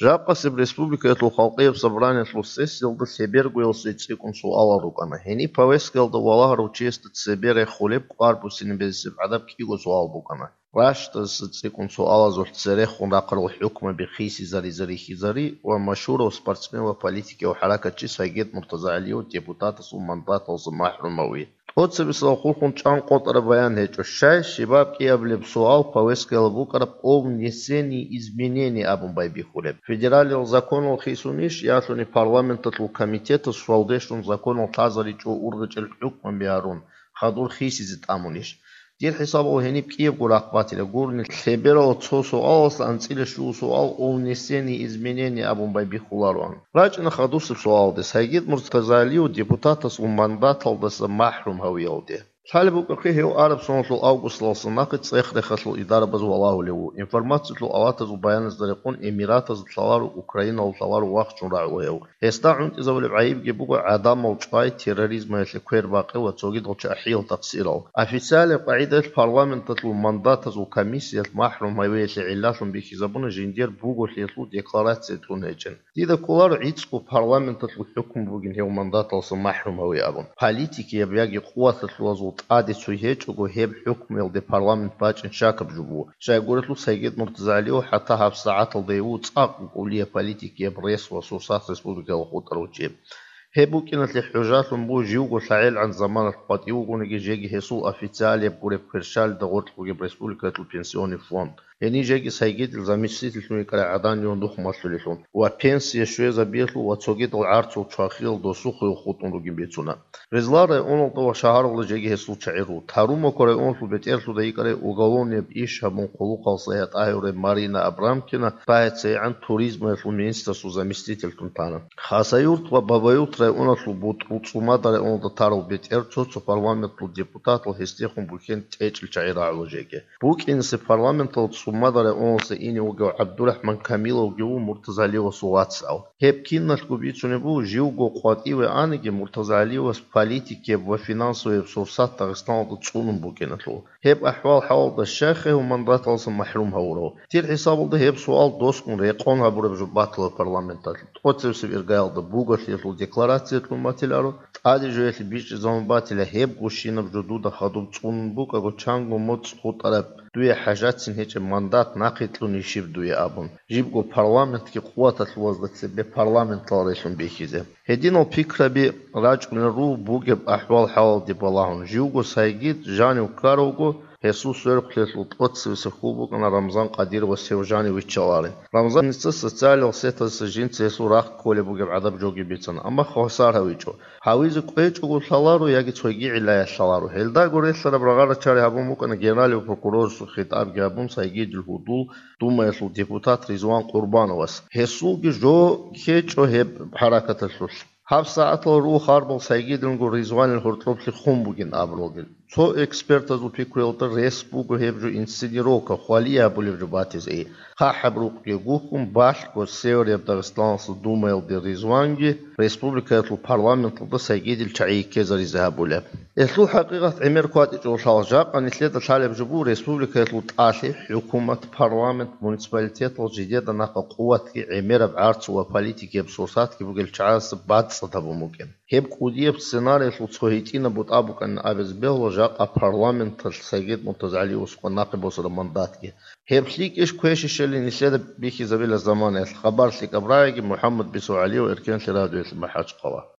Жапқасып республикатлы халқиев собраниялы сессиялды себергуел сетсекун суала рукана. Хени повестгалды валахар учесты цебере хулеп қарбусин безсеп адап киго суал букана. Рашта сетсекун суала зухцерехун рақрл хукма бихиси зари хизари ва машура спортсмен политики ва харакатчи Сайгет Муртаза Алиев депутата су мандата махрумави. Отсебисал хулхун чан котара баян хечушай шибаб киявлеб суал повестгал букараб о внесении изменений абумбай бихулеб. Федеральный закон хисуниш яшуни парламентатлу комитета свалдешун закон тазаричу ургачел хукман биарун хадур хисизит амуниш. دير حسابه هني بكيف قول أقباتي لقول نتخبره وتصو سؤال أصلا نسيل شو سؤال أو نسيني إزمنيني أبو مباي بيخولارون راجع نخدوس بسؤال ده سيد مرتضى علي وديبوتاتس ومندات الدس محروم هوية ده حالبو كخيه عرب سنة أغسطس لصناقة صيخ دخل الإدارة بزوالله له إنفورماتيو الأواتز وبيان الزرقون إمارات الثوار أوكرانيا والثوار وقت راعوه هستعون إذا والعيب جبوا عدم وجاي تيروريزم الكوير باقي وتوجد وتأحيل تقصيره أفسال قاعدة البرلمان تطلب مندات وكميسية محروم هوية علاشون بخزبون جندير بوجو ليطلو ديكلارات تونهجن إذا كولار عيتسكو برلمان تطلب حكم بوجن هو مندات لصن محروم هوية أبون بوليتيكي يبيجي قوة تطلب عادي سويهج وجوهب حكم يلدي برلمان باجن شاكب جبوه شاي قولت له سيد مرتضى علي حتى هاف ساعات الضيوت قولية بوليتيكية بريس وصوصات ريسبوبليكا وخطر وجيب هبو كانت الحجات لنبو جيوغو سعيل عن زمان القطيوغو نجي جيجي هسو أفيتالي بقولي بكرشال دغورت بقولي بريسبوبليكا البنسيوني فوند يعني جيجي سيجيد الزميسيت الفنوي كلا عدان يوندوخ مسؤوليشون وبنسي شوية زبيتلو وتوجيد العرض وتشاخيل دوسوخ وخطون رجيم بيتونا رزلار اونو تو شهر ولا جيجي هسو تشعيرو تاروما كوري اونو بيتيرسو دايكاري اوغالون يبئيش همون قلوق الصيحات آيوري مارينا أبرامكينا بايت سيعان توريزم الفلمينستا سو زميسيت التنطانا خاصيورت وبابايوت رأي اونو سلبوت وصوما داري اونو تارو بيتيرسو سو برلامنت الديبوتات الهستيخون بوكين تيج الشعير على جيجي بوكين سي برلامنت مدار أونس إني وجو عبد الرحمن كامل وجو مرتضى علي وصوات أو هب كنا الكوبيتون بو جيوجو قاطي وأنا جي مرتضى علي وسباليتيك وفينانس وبسورسات تغستان تصون بوكينتلو هب أحوال حول الشيخ ومنضات أصلا محروم هورو تير حساب ده هب سؤال دوسكون ريقون هبور بجبات البرلمانتال تقصد سبير قال ده بوجت للو ديكلاراتية الماتيلارو عادي جويت بيش زمبات له هب وشينا بجدود خدوم تصون بوك أقول تشانغو موت خط عرب دوی حاجات سنهيج ماندات ناقيتلو نيشيب دوی أبون جيبقو برلمانت كي قوة الوزدت بي برلمانت طاريشون بيكيزي هدينو فكرة بي راجع رو بوجب أحوال حوال دي بلاهون جيوغو سايجيد جاني وكاروغو هسوس ورقلتلو تقص وسخوبو كان رمضان قدير وسيوجاني ويتشواري رمضان نستس سالي وسيتا سجين تسيسو راق كولي بوجب عذاب جوجي بيتن أما خسار هويجو حاويز قويج وقول سالارو يجي توجي علايا سالارو هلدا قريش سر برغارة شاري هابون ممكن جنرالي وبروكورور خطاب جابون سايجيد الهدول دوما يسلو ديبوتات ريزوان قربان وس هسو جو كيتشو هب حركة السوس هاب ساعات رو خاربل سايجيد لنقو ريزوان الهرطلوب لخوم بوجين أبروغل تو اكسبرت زو بيكويلتر ريس بوغو هيبجو انسيديروكا خواليا بوليفجو باتيز اي حبروق يغوكم باشكو سيوريا بدغستانس دوميل دي ريزوانجي ريسبوبليكا البرلمانت دا سايجيد الشعي كيزاري زهابولا إثلو حقيقة عمير كوات إجو شالجاق أن إثليت الشالب جبو ريسبوبليكا التعاشي حكومة برلمانت مونسباليتيات الجديدة ناقا قوة عمير بعارت وباليتيكي بسوسات كي بوغل شعاس بعد ستابو ممكن هيب قودية بسيناريو تلوتسوهيتين بوطابو كان أبز بيهو جاقا برلمانت السايجيد مرتضى علي وسقو ناقب وصل منداتكي هيب سليك إيش كويش الشلي نسيادة بيكي زبيل الزمان الخبر سليك أبرايق محمد بيسو علي وإركان شرادو يسمى حاج قوا